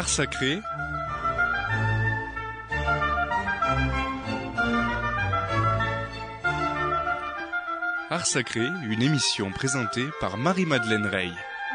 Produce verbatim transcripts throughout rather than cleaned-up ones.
Art sacré. Art sacré, une émission présentée par Marie-Madeleine Rey.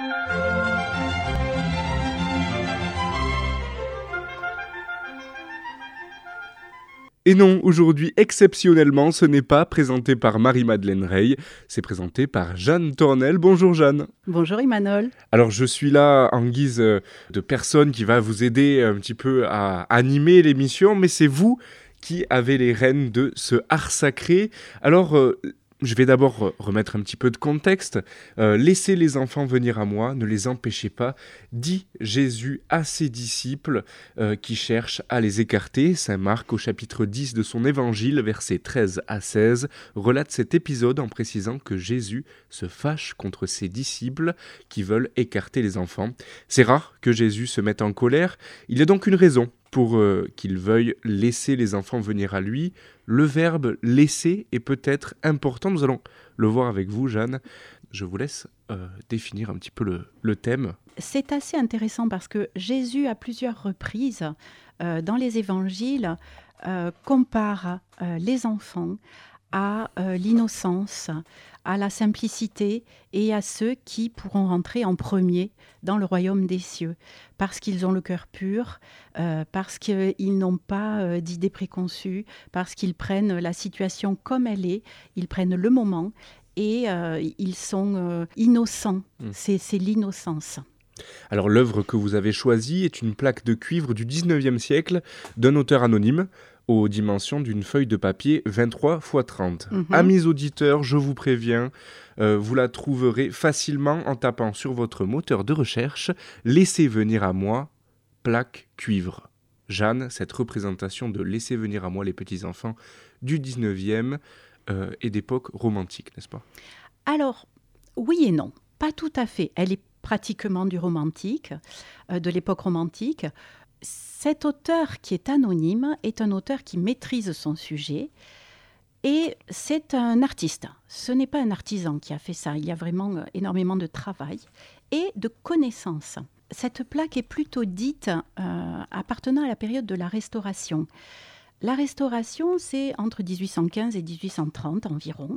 Et non, aujourd'hui, exceptionnellement, ce n'est pas présenté par Marie-Madeleine Rey, c'est présenté par Jeanne Tornel. Bonjour Jeanne. Bonjour Emmanuel. Alors je suis là en guise de personne qui va vous aider un petit peu à animer l'émission, mais c'est vous qui avez les rênes de ce art sacré. Alors... Euh, Je vais d'abord remettre un petit peu de contexte. Euh, Laissez les enfants venir à moi, ne les empêchez pas, dit Jésus à ses disciples euh, qui cherchent à les écarter. Saint Marc, au chapitre dix de son évangile, versets treize à seize, relate cet épisode en précisant que Jésus se fâche contre ses disciples qui veulent écarter les enfants. C'est rare que Jésus se mette en colère. Il y a donc une raison pour euh, qu'il veuille laisser les enfants venir à lui. Le verbe « laisser » est peut-être important. Nous allons le voir avec vous, Jeanne. Je vous laisse euh, définir un petit peu le, le thème. C'est assez intéressant parce que Jésus, à plusieurs reprises, euh, dans les évangiles, euh, compare euh, les enfants à euh, l'innocence, à la simplicité et à ceux qui pourront rentrer en premier dans le royaume des cieux, parce qu'ils ont le cœur pur, euh, parce qu'ils n'ont pas euh, d'idées préconçues, parce qu'ils prennent la situation comme elle est, ils prennent le moment et euh, ils sont euh, innocents. Mmh. C'est, c'est l'innocence. Alors l'œuvre que vous avez choisie est une plaque de cuivre du dix-neuvième siècle d'un auteur anonyme, aux dimensions d'une feuille de papier vingt-trois par trente. Mmh. Amis auditeurs, je vous préviens, euh, vous la trouverez facilement en tapant sur votre moteur de recherche « Laissez venir à moi, plaque cuivre ». Jeanne, cette représentation de « Laissez venir à moi les petits-enfants » du dix-neuvième euh, est d'époque romantique, n'est-ce pas ? Alors, oui et non, pas tout à fait. Elle est pratiquement du romantique, euh, de l'époque romantique. Cet auteur qui est anonyme est un auteur qui maîtrise son sujet et c'est un artiste. Ce n'est pas un artisan qui a fait ça. Il y a vraiment énormément de travail et de connaissances. Cette plaque est plutôt dite euh, appartenant à la période de la Restauration. La Restauration, c'est entre dix-huit cent quinze et dix-huit cent trente environ.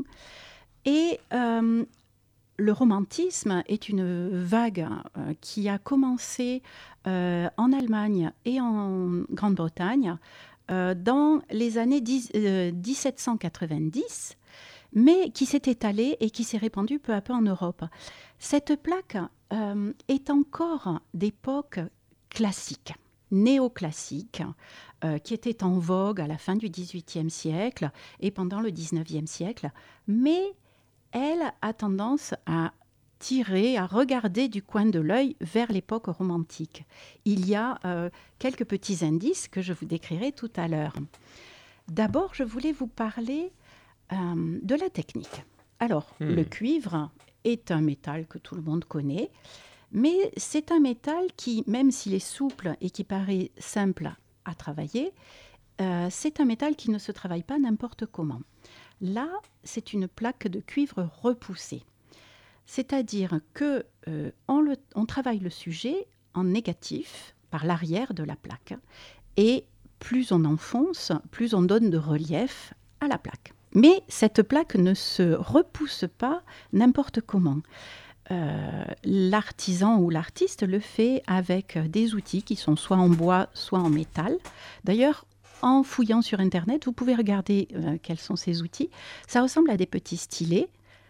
Et euh, le romantisme est une vague euh, qui a commencé euh, en Allemagne et en Grande-Bretagne euh, dans les années dix, euh, dix-sept cent quatre-vingt-dix, mais qui s'est étalée et qui s'est répandue peu à peu en Europe. Cette plaque euh, est encore d'époque classique, néoclassique, euh, qui était en vogue à la fin du dix-huitième siècle et pendant le dix-neuvième siècle, mais elle a tendance à tirer, à regarder du coin de l'œil vers l'époque romantique. Il y a euh, quelques petits indices que je vous décrirai tout à l'heure. D'abord, je voulais vous parler euh, de la technique. Alors, mmh. le cuivre est un métal que tout le monde connaît, mais c'est un métal qui, même s'il est souple et qui paraît simple à travailler, euh, c'est un métal qui ne se travaille pas n'importe comment. Là, c'est une plaque de cuivre repoussée. C'est-à-dire qu'on euh, on travaille le sujet en négatif par l'arrière de la plaque. Et plus on enfonce, plus on donne de relief à la plaque. Mais cette plaque ne se repousse pas n'importe comment. Euh, l'artisan ou l'artiste le fait avec des outils qui sont soit en bois, soit en métal. D'ailleurs, en fouillant sur Internet, vous pouvez regarder euh, quels sont ces outils. Ça ressemble à des petits stylets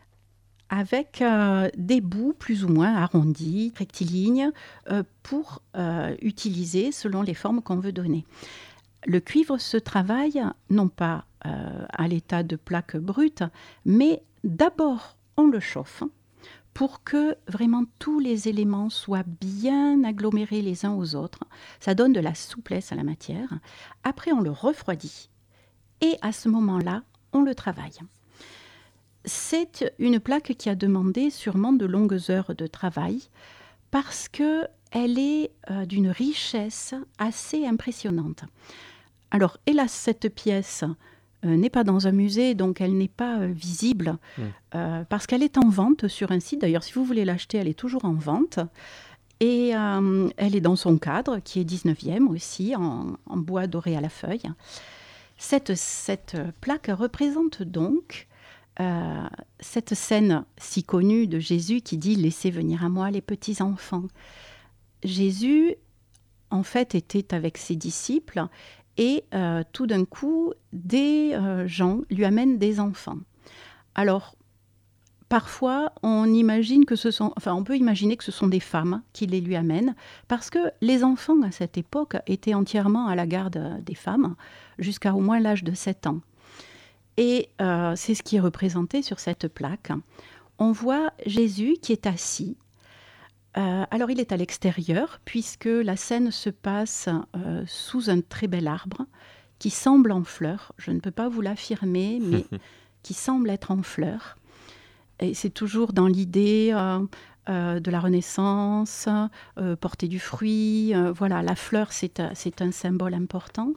avec euh, des bouts plus ou moins arrondis, rectilignes, euh, pour euh, utiliser selon les formes qu'on veut donner. Le cuivre se travaille non pas euh, à l'état de plaque brute, mais d'abord on le chauffe pour que vraiment tous les éléments soient bien agglomérés les uns aux autres. Ça donne de la souplesse à la matière. Après, on le refroidit. Et à ce moment-là, on le travaille. C'est une plaque qui a demandé sûrement de longues heures de travail parce qu'elle est euh, d'une richesse assez impressionnante. Alors, hélas, cette pièce euh, n'est pas dans un musée, donc elle n'est pas euh, visible, mmh. euh, parce qu'elle est en vente sur un site. D'ailleurs, si vous voulez l'acheter, elle est toujours en vente. Et euh, elle est dans son cadre, qui est dix-neuvième aussi, en, en bois doré à la feuille. Cette, cette plaque représente donc euh, cette scène si connue de Jésus qui dit « Laissez venir à moi les petits enfants ». Jésus, en fait, était avec ses disciples et euh, tout d'un coup, des euh, gens lui amènent des enfants. Alors, parfois, on imagine que ce sont, enfin, on peut imaginer que ce sont des femmes qui les lui amènent, parce que les enfants à cette époque étaient entièrement à la garde des femmes, jusqu'à au moins l'âge de sept ans. Et euh, c'est ce qui est représenté sur cette plaque. On voit Jésus qui est assis. Euh, alors il est à l'extérieur, puisque la scène se passe euh, sous un très bel arbre, qui semble en fleurs. Je ne peux pas vous l'affirmer, mais qui semble être en fleurs. Et c'est toujours dans l'idée euh, euh, de la Renaissance, euh, porter du fruit. Euh, voilà, la fleur, c'est, un- c'est un symbole important.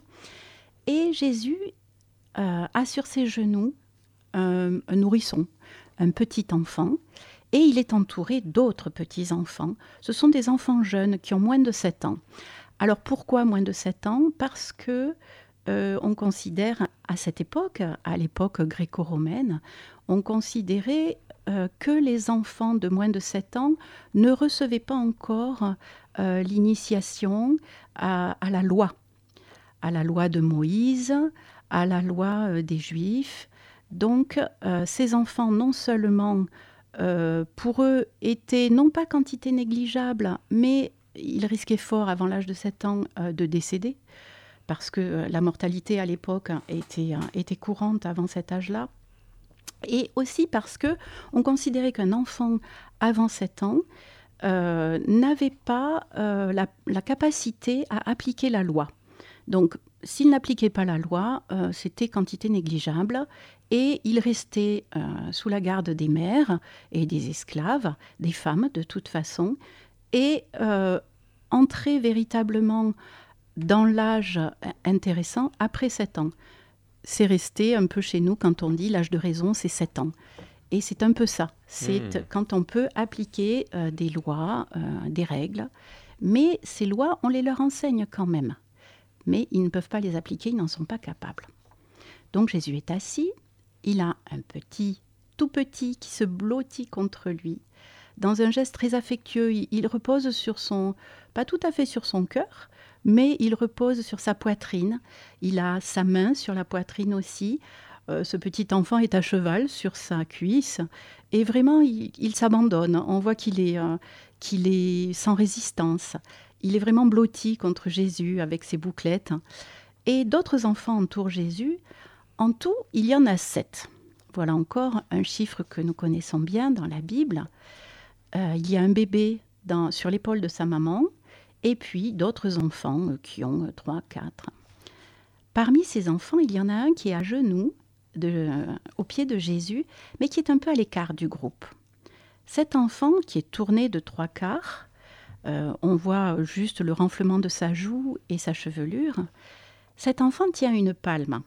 Et Jésus euh, a sur ses genoux un, un nourrisson, un petit enfant, et il est entouré d'autres petits-enfants. Ce sont des enfants jeunes qui ont moins de sept ans. Alors pourquoi moins de sept ans ? Parce que euh, on considère à cette époque, à l'époque gréco-romaine, on considérait euh, que les enfants de moins de sept ans ne recevaient pas encore euh, l'initiation à, à la loi, à la loi de Moïse, à la loi euh, des Juifs. Donc euh, ces enfants, non seulement euh, pour eux, étaient non pas quantité négligeable, mais ils risquaient fort avant l'âge de sept ans euh, de décéder, parce que euh, la mortalité à l'époque était, euh, était courante avant cet âge-là. Et aussi parce qu'on considérait qu'un enfant avant sept ans euh, n'avait pas euh, la, la capacité à appliquer la loi. Donc, s'il n'appliquait pas la loi, euh, c'était quantité négligeable et il restait euh, sous la garde des mères et des esclaves, des femmes de toute façon, et euh, entrait véritablement dans l'âge intéressant après sept ans. C'est resté un peu chez nous quand on dit l'âge de raison, c'est sept ans. Et c'est un peu ça. C'est mmh. quand on peut appliquer euh, des lois, euh, des règles, mais ces lois, on les leur enseigne quand même. Mais ils ne peuvent pas les appliquer, ils n'en sont pas capables. Donc Jésus est assis, il a un petit, tout petit, qui se blottit contre lui. Dans un geste très affectueux, il, il repose sur son, pas tout à fait sur son cœur, mais il repose sur sa poitrine. Il a sa main sur la poitrine aussi. Euh, ce petit enfant est à cheval sur sa cuisse. Et vraiment, il, il s'abandonne. On voit qu'il est, euh, qu'il est sans résistance. Il est vraiment blotti contre Jésus avec ses bouclettes. Et d'autres enfants entourent Jésus. En tout, il y en a sept. Voilà encore un chiffre que nous connaissons bien dans la Bible. Euh, il y a un bébé dans, sur l'épaule de sa maman, et puis d'autres enfants qui ont trois, quatre. Parmi ces enfants, il y en a un qui est à genoux, de, euh, au pied de Jésus, mais qui est un peu à l'écart du groupe. Cet enfant, qui est tourné de trois quarts, euh, on voit juste le renflement de sa joue et sa chevelure, cet enfant tient une palme.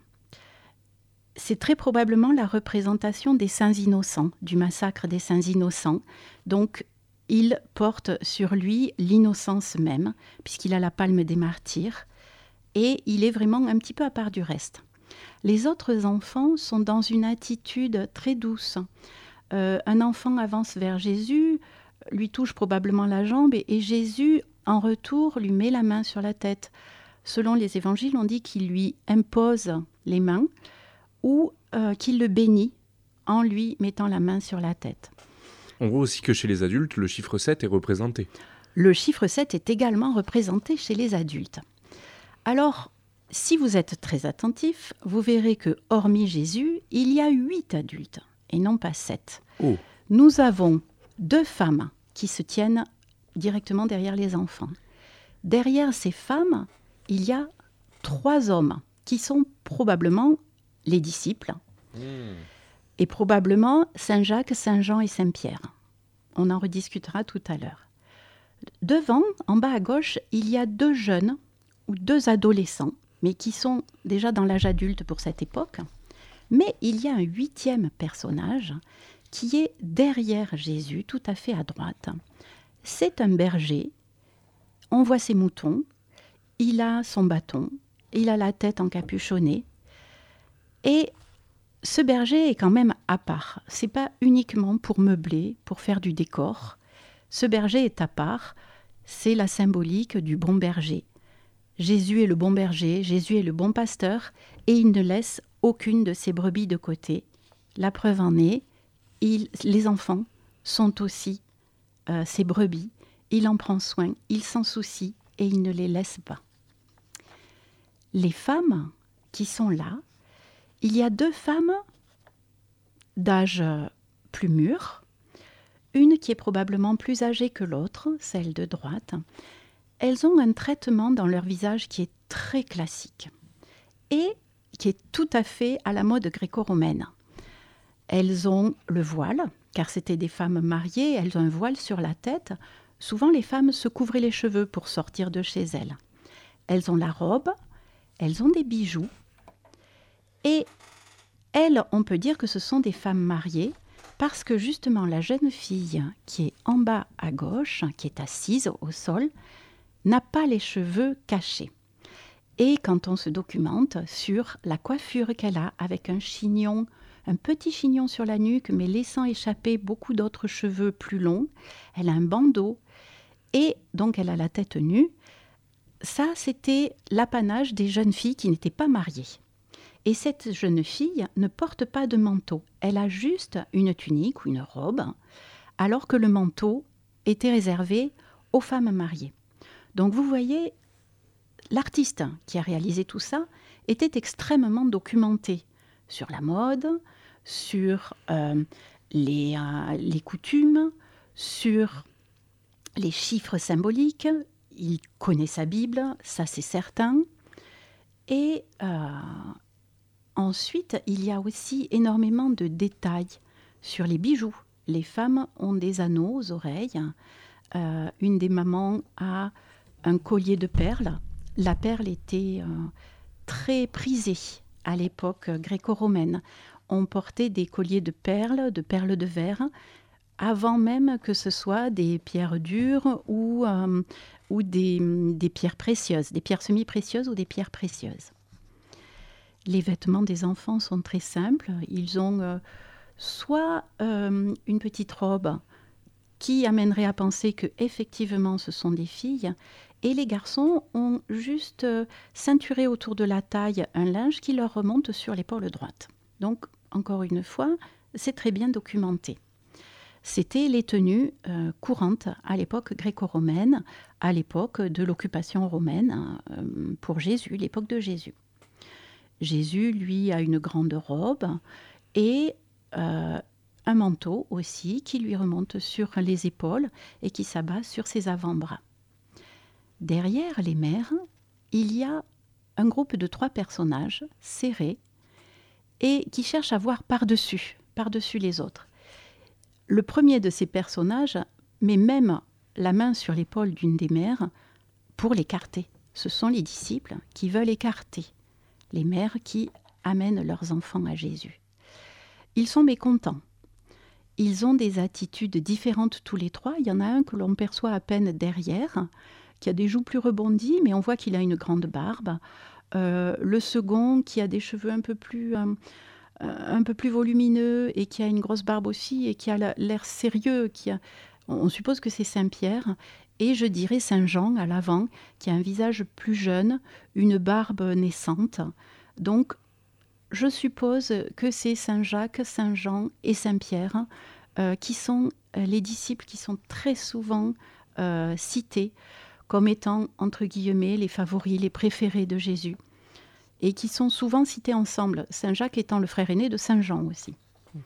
C'est très probablement la représentation des saints innocents, du massacre des saints innocents. Donc, il porte sur lui l'innocence même, puisqu'il a la palme des martyrs, et il est vraiment un petit peu à part du reste. Les autres enfants sont dans une attitude très douce. Euh, un enfant avance vers Jésus, lui touche probablement la jambe, et, et Jésus, en retour, lui met la main sur la tête. Selon les évangiles, on dit qu'il lui impose les mains, ou euh, qu'il le bénit en lui mettant la main sur la tête. On voit aussi que chez les adultes, le chiffre sept est représenté. Le chiffre sept est également représenté chez les adultes. Alors, si vous êtes très attentif, vous verrez que, hormis Jésus, il y a huit adultes, et non pas sept. Oh. Nous avons deux femmes qui se tiennent directement derrière les enfants. Derrière ces femmes, il y a trois hommes qui sont probablement les disciples, mmh. et probablement Saint Jacques, Saint Jean et Saint Pierre. On en rediscutera tout à l'heure. Devant, en bas à gauche, il y a deux jeunes ou deux adolescents, mais qui sont déjà dans l'âge adulte pour cette époque. Mais il y a un huitième personnage qui est derrière Jésus, tout à fait à droite. C'est un berger on voit ses moutons, il a son bâton, il a la tête encapuchonnée. Et ce berger est quand même à part. Ce n'est pas uniquement pour meubler, pour faire du décor. Ce berger est à part. C'est la symbolique du bon berger. Jésus est le bon berger, Jésus est le bon pasteur, et il ne laisse aucune de ses brebis de côté. La preuve en est, il, les enfants sont aussi euh, ses brebis. Il en prend soin, il s'en soucie, et il ne les laisse pas. Les femmes qui sont là, il y a deux femmes d'âge plus mûr, une qui est probablement plus âgée que l'autre, celle de droite. Elles ont un traitement dans leur visage qui est très classique et qui est tout à fait à la mode gréco-romaine. Elles ont le voile, car c'était des femmes mariées, elles ont un voile sur la tête. Souvent, les femmes se couvraient les cheveux pour sortir de chez elles. Elles ont la robe, elles ont des bijoux. Et elles, on peut dire que ce sont des femmes mariées parce que justement la jeune fille qui est en bas à gauche, qui est assise au sol, n'a pas les cheveux cachés. Et quand on se documente sur la coiffure qu'elle a avec un chignon, un petit chignon sur la nuque, mais laissant échapper beaucoup d'autres cheveux plus longs, elle a un bandeau et donc elle a la tête nue. Ça, c'était l'apanage des jeunes filles qui n'étaient pas mariées. Et cette jeune fille ne porte pas de manteau. Elle a juste une tunique ou une robe, alors que le manteau était réservé aux femmes mariées. Donc vous voyez, l'artiste qui a réalisé tout ça était extrêmement documenté sur la mode, sur euh, les, euh, les coutumes, sur les chiffres symboliques. Il connaît sa Bible, ça c'est certain. Et euh, ensuite, il y a aussi énormément de détails sur les bijoux. Les femmes ont des anneaux aux oreilles. Euh, une des mamans a un collier de perles. La perle était euh, très prisée à l'époque gréco-romaine. On portait des colliers de perles, de perles de verre, avant même que ce soit des pierres dures ou, euh, ou des, des pierres précieuses, des pierres semi-précieuses ou des pierres précieuses. Les vêtements des enfants sont très simples. Ils ont euh, soit euh, une petite robe qui amènerait à penser qu'effectivement ce sont des filles, et les garçons ont juste euh, ceinturé autour de la taille un linge qui leur remonte sur l'épaule droite. Donc, encore une fois, c'est très bien documenté. C'était les tenues euh, courantes à l'époque gréco-romaine, à l'époque de l'occupation romaine euh, pour Jésus, l'époque de Jésus. Jésus, lui, a une grande robe et euh, un manteau aussi qui lui remonte sur les épaules et qui s'abat sur ses avant-bras. Derrière les mères, il y a un groupe de trois personnages serrés et qui cherchent à voir par-dessus, par-dessus les autres. Le premier de ces personnages met même la main sur l'épaule d'une des mères pour l'écarter. Ce sont les disciples qui veulent écarter les mères qui amènent leurs enfants à Jésus. Ils sont mécontents. Ils ont des attitudes différentes tous les trois. Il y en a un que l'on perçoit à peine derrière, qui a des joues plus rebondies, mais on voit qu'il a une grande barbe. Euh, le second, qui a des cheveux un peu plus... Euh, un peu plus volumineux et qui a une grosse barbe aussi et qui a l'air sérieux, qui a, on suppose que c'est Saint-Pierre, et je dirais Saint-Jean à l'avant, qui a un visage plus jeune, une barbe naissante. Donc, je suppose que c'est Saint-Jacques, Saint-Jean et Saint-Pierre euh, qui sont euh, les disciples qui sont très souvent euh, cités comme étant, entre guillemets, les favoris, les préférés de Jésus, et qui sont souvent cités ensemble, Saint-Jacques étant le frère aîné de Saint-Jean aussi.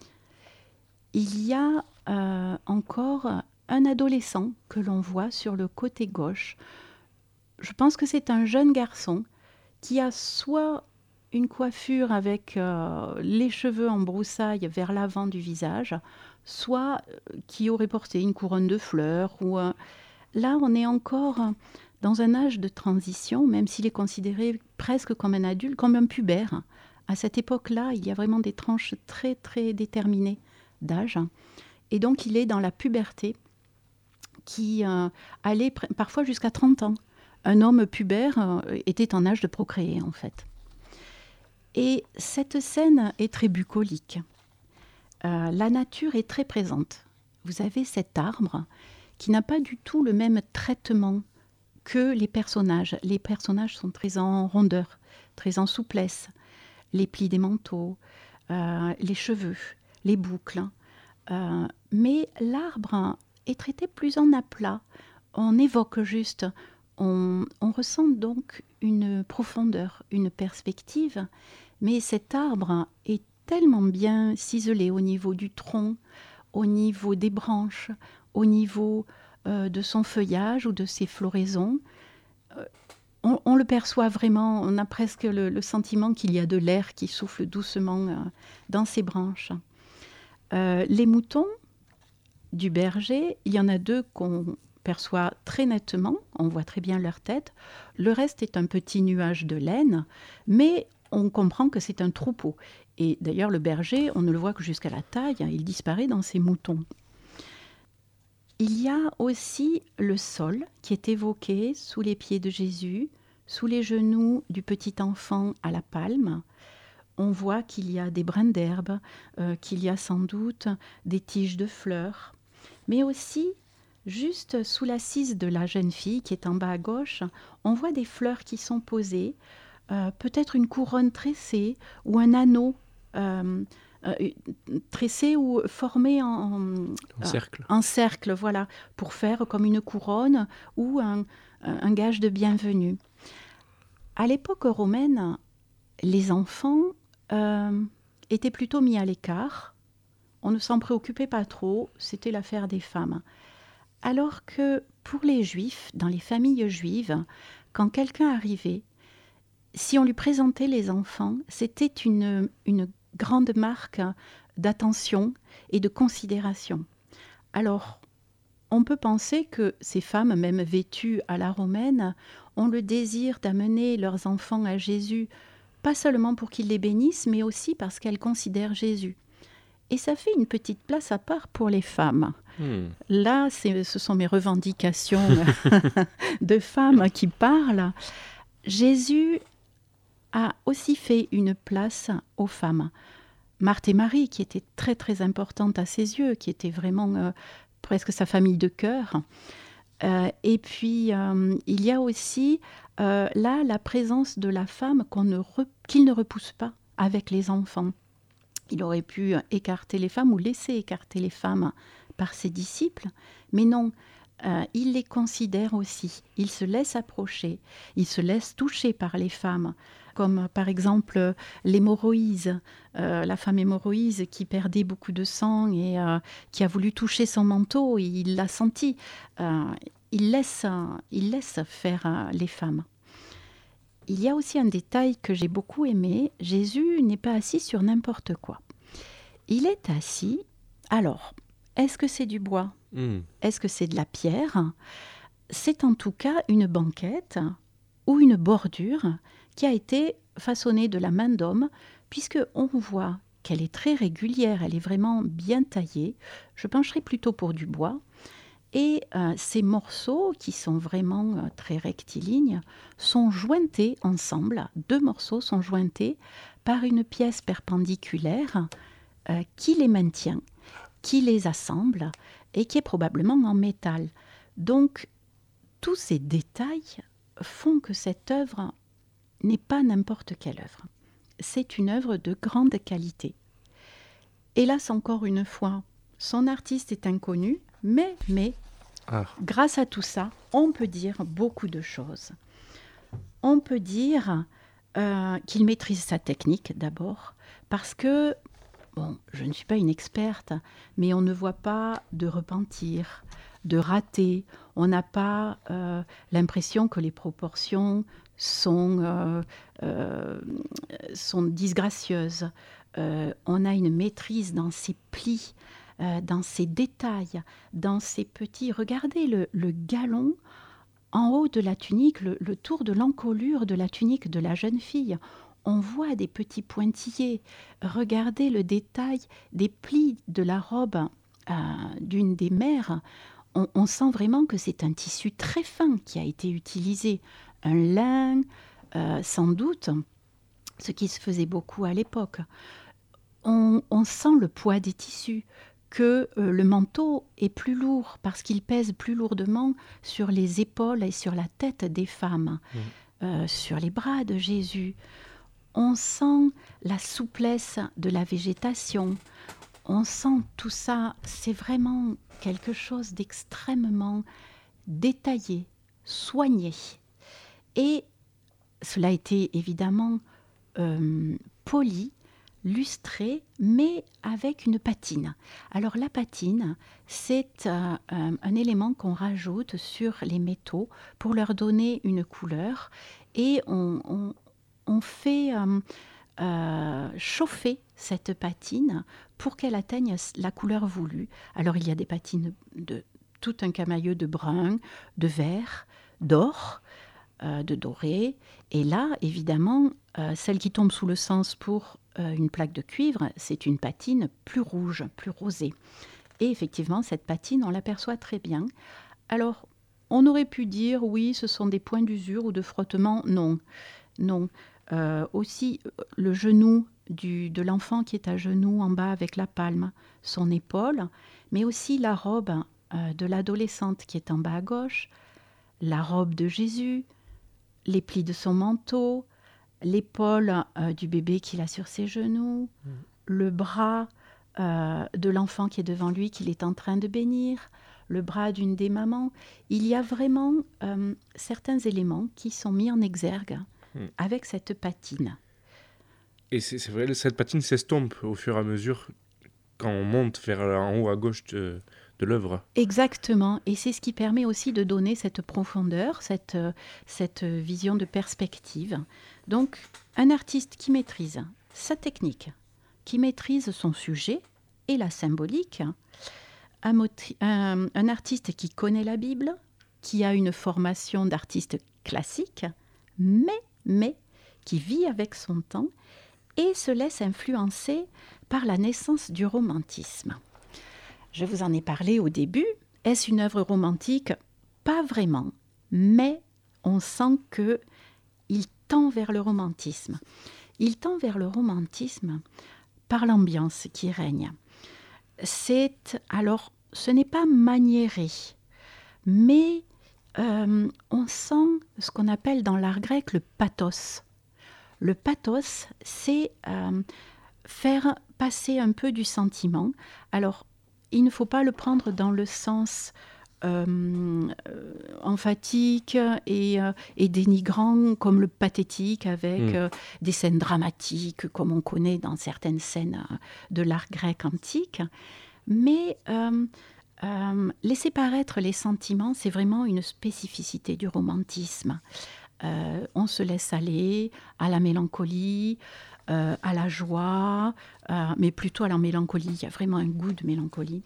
Il y a euh, encore un adolescent que l'on voit sur le côté gauche. Je pense que c'est un jeune garçon qui a soit une coiffure avec euh, les cheveux en broussailles vers l'avant du visage, soit euh, qui aurait porté une couronne de fleurs. Ou, euh, là, on est encore dans un âge de transition, même s'il est considéré presque comme un adulte, comme un pubère. À cette époque-là, il y a vraiment des tranches très, très déterminées d'âge. Et donc, il est dans la puberté qui euh, allait pr- parfois jusqu'à trente ans. Un homme pubère euh, était en âge de procréer, en fait. Et cette scène est très bucolique. Euh, la nature est très présente. Vous avez cet arbre qui n'a pas du tout le même traitement que les personnages. Les personnages sont très en rondeur, très en souplesse. Les plis des manteaux, euh, les cheveux, les boucles. Euh, mais l'arbre est traité plus en aplat. On évoque juste, on, on ressent donc une profondeur, une perspective. Mais cet arbre est tellement bien ciselé au niveau du tronc, au niveau des branches, au niveau euh, de son feuillage ou de ses floraisons. Euh, on, on le perçoit vraiment, on a presque le, le sentiment qu'il y a de l'air qui souffle doucement euh, dans ses branches. Euh, les moutons du berger, il y en a deux qu'on perçoit très nettement, on voit très bien leur tête. Le reste est un petit nuage de laine, mais on comprend que c'est un troupeau. Et d'ailleurs, le berger, on ne le voit que jusqu'à la taille, il disparaît dans ses moutons. Il y a aussi le sol qui est évoqué sous les pieds de Jésus, sous les genoux du petit enfant à la palme. On voit qu'il y a des brins d'herbe, euh, qu'il y a sans doute des tiges de fleurs, mais aussi, juste sous l'assise de la jeune fille qui est en bas à gauche, on voit des fleurs qui sont posées, euh, peut-être une couronne tressée ou un anneau euh, euh, tressé ou formé en, en, En cercle. en cercle, voilà, pour faire comme une couronne ou un, un gage de bienvenue. À l'époque romaine, les enfants euh, étaient plutôt mis à l'écart. On ne s'en préoccupait pas trop, c'était l'affaire des femmes. Alors que pour les juifs, dans les familles juives, quand quelqu'un arrivait, si on lui présentait les enfants, c'était une, une grande marque d'attention et de considération. Alors, on peut penser que ces femmes, même vêtues à la romaine, ont le désir d'amener leurs enfants à Jésus, pas seulement pour qu'ils les bénissent, mais aussi parce qu'elles considèrent Jésus. Et ça fait une petite place à part pour les femmes. Hmm. Là, c'est, ce sont mes revendications de femmes qui parlent. Jésus a aussi fait une place aux femmes. Marthe et Marie, qui étaient très très importantes à ses yeux, qui étaient vraiment euh, presque sa famille de cœur. Euh, et puis, euh, il y a aussi euh, là la présence de la femme qu'on ne re, qu'il ne repousse pas avec les enfants. Il aurait pu écarter les femmes ou laisser écarter les femmes par ses disciples, mais non, euh, il les considère aussi. Il se laisse approcher, il se laisse toucher par les femmes, comme par exemple l'hémorroïse, euh, la femme hémorroïse qui perdait beaucoup de sang et euh, qui a voulu toucher son manteau, et il l'a senti. Euh, il, laisse, il laisse faire euh, les femmes. Il y a aussi un détail que j'ai beaucoup aimé. Jésus n'est pas assis sur n'importe quoi. Il est assis. Alors, est-ce que c'est du bois ? mmh. Est-ce que c'est de la pierre ? C'est en tout cas une banquette ou une bordure qui a été façonnée de la main d'homme, puisqu'on voit qu'elle est très régulière, elle est vraiment bien taillée. Je pencherai plutôt pour du bois. Et euh, ces morceaux, qui sont vraiment euh, très rectilignes, sont jointés ensemble. Deux morceaux sont jointés par une pièce perpendiculaire euh, qui les maintient, qui les assemble et qui est probablement en métal. Donc, tous ces détails font que cette œuvre n'est pas n'importe quelle œuvre. C'est une œuvre de grande qualité. Hélas, encore une fois, son artiste est inconnu, mais, mais ah. grâce à tout ça, on peut dire beaucoup de choses. On peut dire euh, qu'il maîtrise sa technique d'abord, parce que, bon, je ne suis pas une experte, mais on ne voit pas de repentir, de rater. On n'a pas euh, l'impression que les proportions sont, euh, euh, sont disgracieuses. Euh, on a une maîtrise dans ses plis, euh, dans ses détails, dans ses petits... Regardez le, le galon en haut de la tunique, le, le tour de l'encolure de la tunique de la jeune fille. On voit des petits pointillés. Regardez le détail des plis de la robe euh, d'une des mères. on, on sent vraiment que c'est un tissu très fin qui a été utilisé. Un lin, euh, sans doute, ce qui se faisait beaucoup à l'époque. On, on sent le poids des tissus, que euh, le manteau est plus lourd parce qu'il pèse plus lourdement sur les épaules et sur la tête des femmes, mmh. euh, sur les bras de Jésus. On sent la souplesse de la végétation. On sent tout ça. C'est vraiment quelque chose d'extrêmement détaillé, soigné. Et cela a été évidemment euh, poli, lustré, mais avec une patine. Alors la patine, c'est euh, un, un élément qu'on rajoute sur les métaux pour leur donner une couleur. Et on, on, on fait euh, euh, chauffer cette patine pour qu'elle atteigne la couleur voulue. Alors il y a des patines de tout un camailleux de brun, de vert, d'or, euh, de doré. Et là, évidemment, euh, celle qui tombe sous le sens pour euh, une plaque de cuivre, c'est une patine plus rouge, plus rosée. Et effectivement, cette patine, on l'aperçoit très bien. Alors, on aurait pu dire, oui, ce sont des points d'usure ou de frottement. Non, non. Euh, aussi, le genou du, de l'enfant qui est à genoux en bas avec la palme, son épaule, mais aussi la robe euh, de l'adolescente qui est en bas à gauche, la robe de Jésus, les plis de son manteau, l'épaule euh, du bébé qu'il a sur ses genoux, mmh. le bras euh, de l'enfant qui est devant lui, qu'il est en train de bénir, le bras d'une des mamans. Il y a vraiment euh, certains éléments qui sont mis en exergue mmh. avec cette patine. Et c'est, c'est vrai, cette patine s'estompe au fur et à mesure quand on monte vers en haut à gauche de, de l'œuvre. Exactement, et c'est ce qui permet aussi de donner cette profondeur, cette, cette vision de perspective. Donc, un artiste qui maîtrise sa technique, qui maîtrise son sujet et la symbolique, un, motri- un, un artiste qui connaît la Bible, qui a une formation d'artiste classique, mais, mais qui vit avec son temps et se laisse influencer par la naissance du romantisme. Je vous en ai parlé au début. Est-ce une œuvre romantique ? Pas vraiment, mais on sent qu'il tend vers le romantisme. Il tend vers le romantisme par l'ambiance qui règne. C'est, alors, ce n'est pas maniéré, mais euh, on sent ce qu'on appelle dans l'art grec le pathos. Le pathos, c'est euh, faire passer un peu du sentiment. Alors, il ne faut pas le prendre dans le sens euh, euh, emphatique et, euh, et dénigrant comme le pathétique avec mmh. euh, des scènes dramatiques comme on connaît dans certaines scènes euh, de l'art grec antique. Mais euh, euh, laisser paraître les sentiments, c'est vraiment une spécificité du romantisme. Euh, on se laisse aller à la mélancolie, euh, à la joie, euh, mais plutôt à la mélancolie. Il y a vraiment un goût de mélancolie.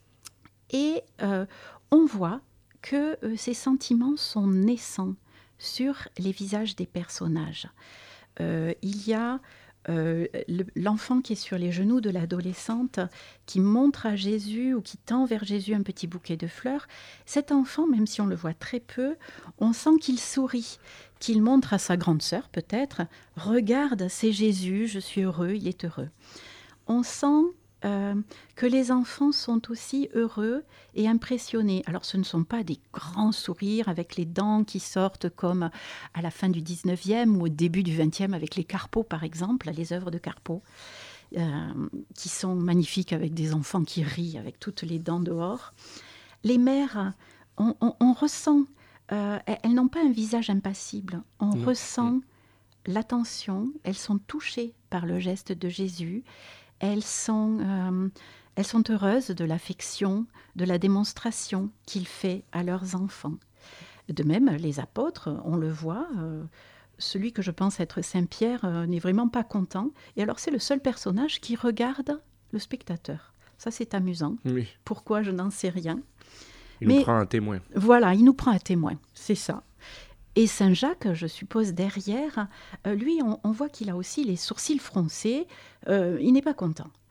Et euh, on voit que euh, ces sentiments sont naissants sur les visages des personnages. Euh, il y a euh, le, l'enfant qui est sur les genoux de l'adolescente, qui montre à Jésus ou qui tend vers Jésus un petit bouquet de fleurs. Cet enfant, même si on le voit très peu, on sent qu'il sourit, qu'il montre à sa grande sœur peut-être, « Regarde, c'est Jésus, je suis heureux, il est heureux ». On sent euh, que les enfants sont aussi heureux et impressionnés. Alors ce ne sont pas des grands sourires avec les dents qui sortent comme à la fin du dix-neuvième ou au début du vingtième avec les Carpeaux par exemple, les œuvres de Carpeaux, euh, qui sont magnifiques avec des enfants qui rient avec toutes les dents dehors. Les mères, on, on, on ressent, euh, elles n'ont pas un visage impassible, on mmh. ressent mmh. l'attention, elles sont touchées par le geste de Jésus. Elles sont, euh, elles sont heureuses de l'affection, de la démonstration qu'il fait à leurs enfants. De même, les apôtres, on le voit, euh, celui que je pense être Saint Pierre euh, n'est vraiment pas content. Et alors, c'est le seul personnage qui regarde le spectateur. Ça, c'est amusant. Oui. Pourquoi, je n'en sais rien. Il Mais, nous prend un témoin. Voilà, il nous prend un témoin, c'est ça. Et Saint Jacques, je suppose, derrière, euh, lui, on, on voit qu'il a aussi les sourcils froncés. Euh, il n'est pas content.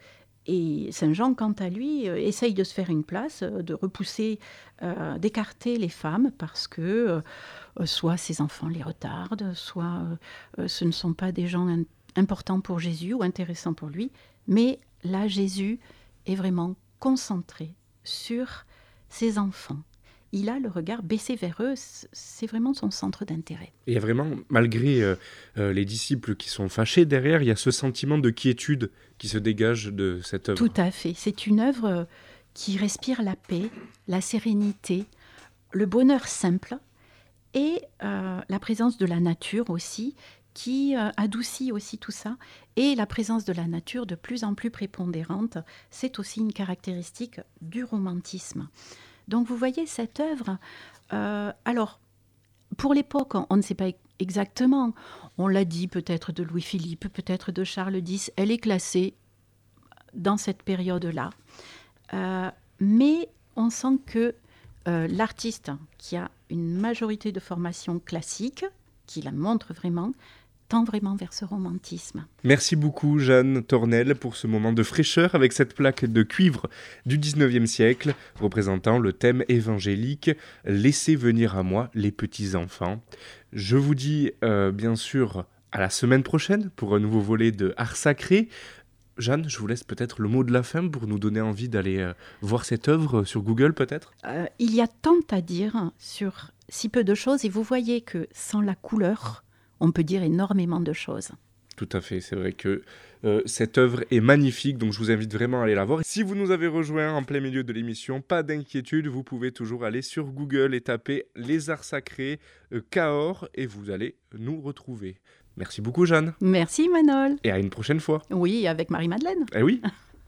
Et Saint Jean, quant à lui, euh, essaye de se faire une place, euh, de repousser, euh, d'écarter les femmes parce que euh, soit ses enfants les retardent, soit euh, ce ne sont pas des gens in- importants pour Jésus ou intéressants pour lui. Mais là, Jésus est vraiment concentré sur ses enfants. Il a le regard baissé vers eux, c'est vraiment son centre d'intérêt. Et il y a vraiment, malgré euh, euh, les disciples qui sont fâchés derrière, il y a ce sentiment de quiétude qui se dégage de cette œuvre. Tout à fait. C'est une œuvre qui respire la paix, la sérénité, le bonheur simple et euh, la présence de la nature aussi, qui euh, adoucit aussi tout ça. Et la présence de la nature de plus en plus prépondérante, c'est aussi une caractéristique du romantisme. Donc vous voyez cette œuvre, euh, alors pour l'époque on, on ne sait pas exactement, on l'a dit peut-être de Louis-Philippe, peut-être de Charles X, elle est classée dans cette période-là. Euh, mais on sent que euh, l'artiste qui a une majorité de formation classique, qui la montre vraiment, tend vraiment vers ce romantisme. Merci beaucoup Jeanne Tornel pour ce moment de fraîcheur avec cette plaque de cuivre du dix-neuvième siècle représentant le thème évangélique « Laissez venir à moi les petits-enfants ». Je vous dis euh, bien sûr à la semaine prochaine pour un nouveau volet de Art Sacré. Jeanne, je vous laisse peut-être le mot de la fin pour nous donner envie d'aller euh, voir cette œuvre sur Google peut-être. Euh, il y a tant à dire sur si peu de choses et vous voyez que sans la couleur, on peut dire énormément de choses. Tout à fait, c'est vrai que euh, cette œuvre est magnifique, donc je vous invite vraiment à aller la voir. Si vous nous avez rejoints en plein milieu de l'émission, pas d'inquiétude, vous pouvez toujours aller sur Google et taper Les Arts Sacrés euh, Cahors et vous allez nous retrouver. Merci beaucoup Jeanne. Merci Manol. Et à une prochaine fois. Oui, avec Marie-Madeleine. Eh oui.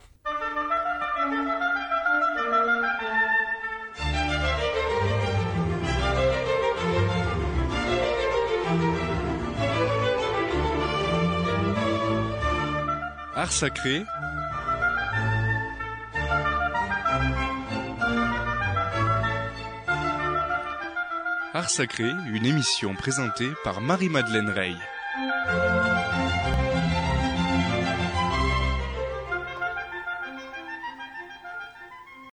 Art Sacré. Art Sacré, une émission présentée par Marie-Madeleine Rey.